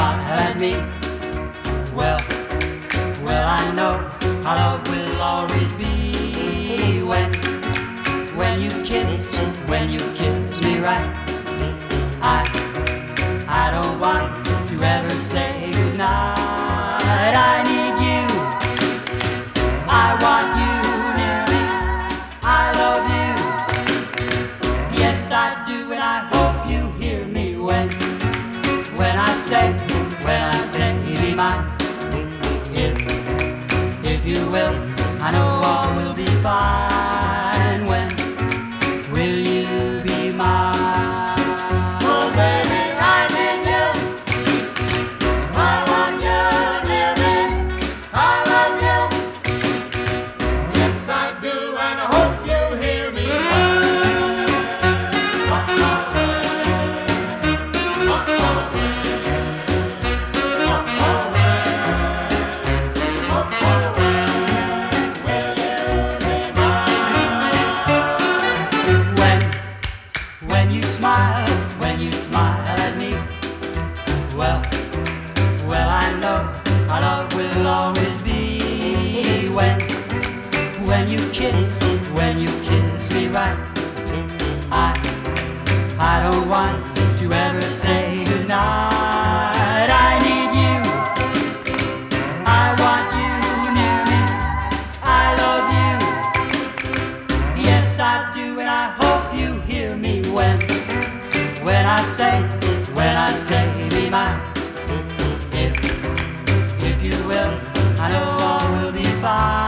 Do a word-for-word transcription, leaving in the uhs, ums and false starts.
smile at me. Well, well, I know our love will always be when, when you kiss, when you kiss me right. I, I don't want to ever say goodnight. I need you, I want you near me. I love you, yes I do, and I hope you hear me when, when I say, when I say be mine. If, if you will, I know all will be fine. When will you be mine? Oh baby, I need you, I want you near me. I love you, yes I do, and I hope you hear me. When you smile, when you smile at me, well, well I know our love will always be when, when you kiss, when you kiss me right. I, I don't want to ever say goodnight. I need you, I want you near me. I love you, yes I do, and I hope you hear me when, when I say, when I say be mine. If, if you will, I know all will be fine.